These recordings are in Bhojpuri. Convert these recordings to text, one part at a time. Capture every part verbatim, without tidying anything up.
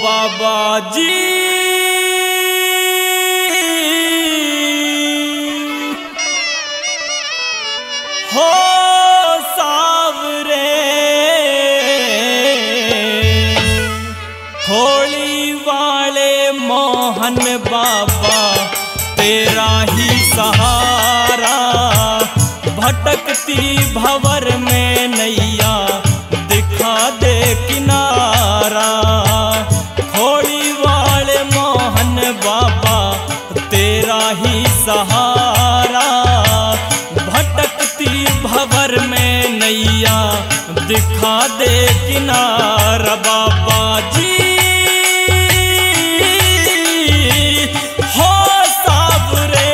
बाबा जी हो सावरे होली वाले मोहन बाबा तेरा ही सहारा, भटकती भंवर में नैया दिखा दे किनारा। होली वाले मोहन बाबा तेरा ही सहारा, भटकती भंवर में नैया दिखा दे किनारा। बाबा जी हो सावरे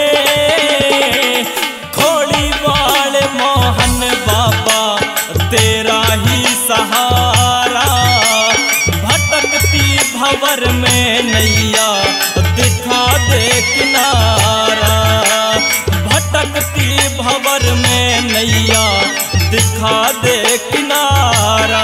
खोली वाले मोहन बाबा तेरा ही सहारा, भटकती भंवर में नैया दिखा दे किनारा। भटकती भंवर में नैया दिखा दे किनारा।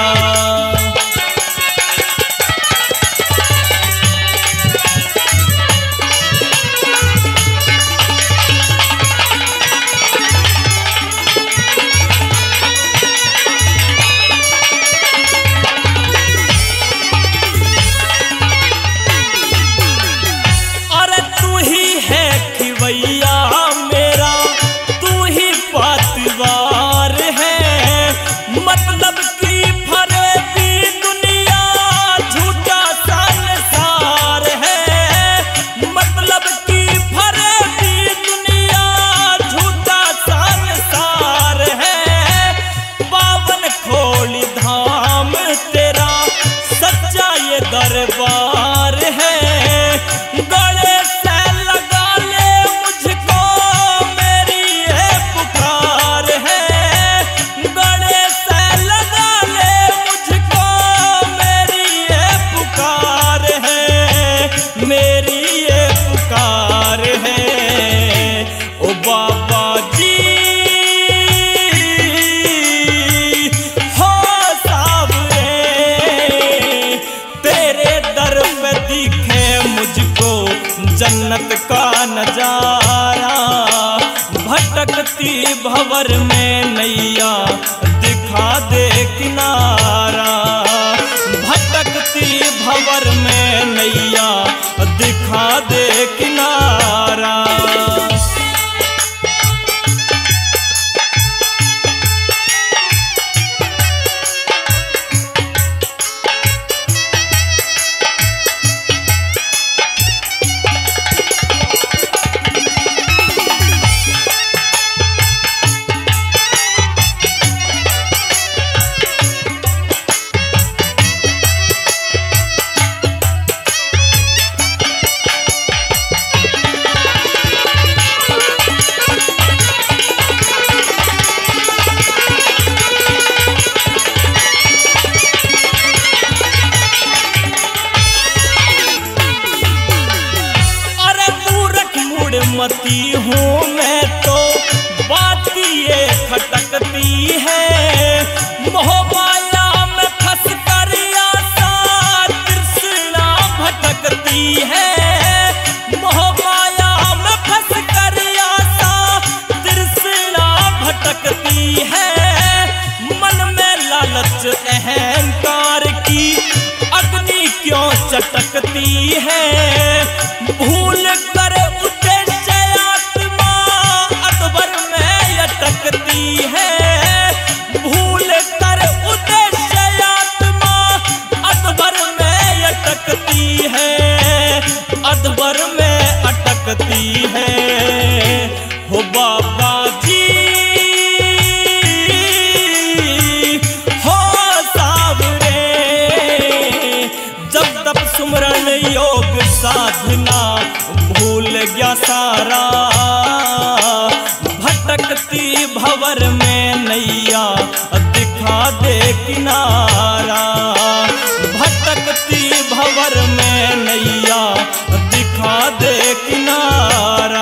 अरे तू ही है खिवैया मेरा, तू ही पातवार है, मतलब की फरेबी दुनिया झूठा संसार है। मतलब की फरेबी दुनिया झूठा संसार है। पावन खोली धाम तेरा सच्चा ये दरबार है। गले से लगा ले मुझको मेरी ये पुकार है। गले से लगा ले मुझको मेरी ये पुकार है। मेरी ये पुकार है। ओ बाबा जी हो सावरे तेरे दर पे दिखे मुझको जन्नत का नजारा। भटकती भंवर में नैया दिखा दे किनारा। भटकती भंवर में नैया दिखा दे किनारा। मती हूँ मैं तो बात ये खटकती है। मोहमाया में फंस कर आशा तृष्णा भटकती है। मोहमाया में फंस कर आशा तृष्णा भटकती है। मन में लालच अहंकार की अग्नि क्यों चटकती है। भूल कर अटकती है। भूल कर उद्देश्य आत्मा अदबर में अटकती है। अदबर में अटकती है। हो बाबा जी हो सावरे जब तब सुमरन योग साधना भूल गया सारा। भटकती भंवर में नैया दिखा दे किनारा। भटकती भंवर में नैया दिखा दे किनारा।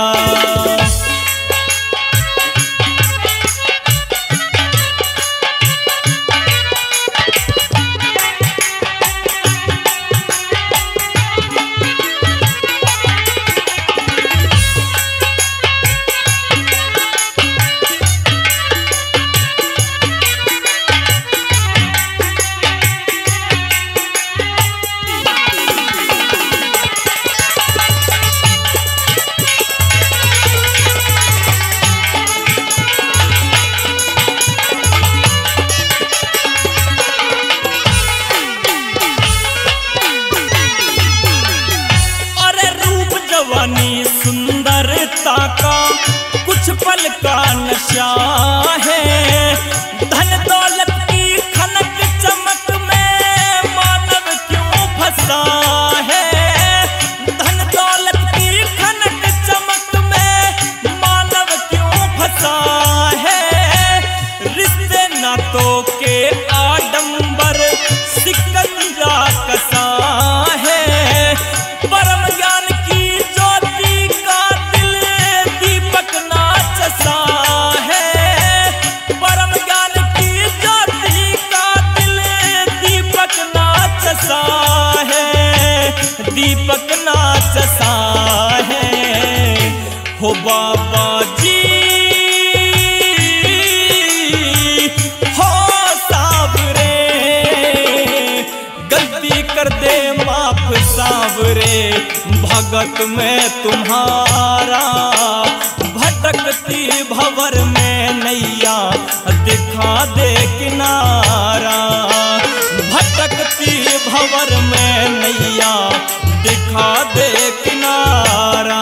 नशा है। धन दौलत की खनक चमक में मानव क्यों फंसा है। धन दौलत की खनक चमक में मानव क्यों फंसा है। रिश्ते नातों के आडंबर सिकंजा कसा है। परम ज्ञान की ज्योति का दिल दीपक ना चसा है। परम ज्ञान की ज्योति का दिल दीपक ना चसा है। दीपक ना चसा है। हो बाबा जी हो सावरे, गलती कर दे माफ सावरे। भगत में तुम्हारा भटकती भंवर में नैया दिखा दे किनारा। भटकती भंवर में नैया दिखा दे किनारा।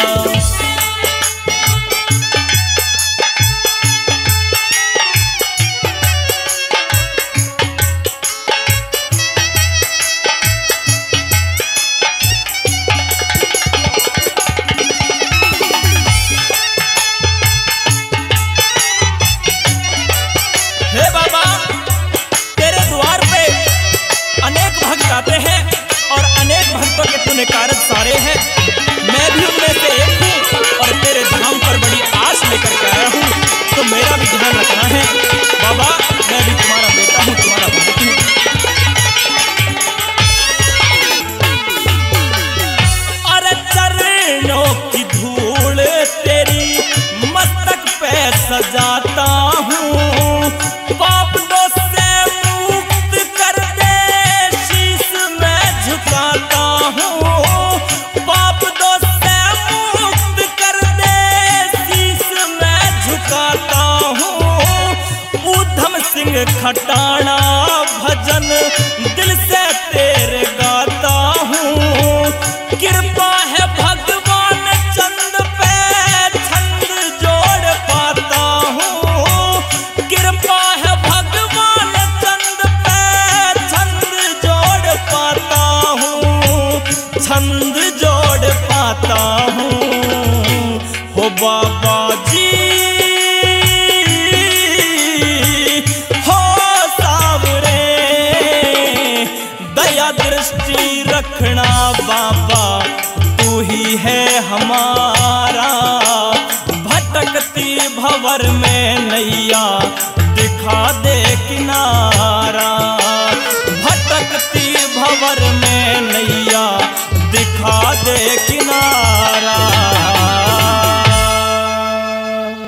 हे बाबा, तेरे द्वार पे अनेक भक्त आते हैं और अनेक भक्तों के पुण्य कार्य सारे हैं। मैं भी उनमें से एक हूँ और तेरे धाम पर बड़ी आस लेकर के आया हूँ, तो मेरा भी ध्यान रखना है। बाबा, मैं भी तुम्हारा बेटा हूँ, तुम्हारा भक्त हूँ। अरे चरणों की धूल तेरी मस्तक पे सजाता हूँ। पाप दोष से मुक्त कर दे शीश मैं झुकाता हूँ। पाप दोष से मुक्त कर दे शीश मैं झुकाता हूँ। ऊधम सिंह खटाना भजन दिल से तेरे गाता हूँ। कृपा है भगवान चंद पे छंद जोड़ पाता हूँ। कृपा है भगवान चंद पे छंद जोड़ पाता हूँ। छंद जोड़ पाता हूँ। हो बाबा जी हो सावरे, दया दृष्टि रखना बाबा, तू ही है हमारा। भटकती भंवर में नैया दिखा दे किनारा। भटकती भंवर में नैया दिखा दे किनारा।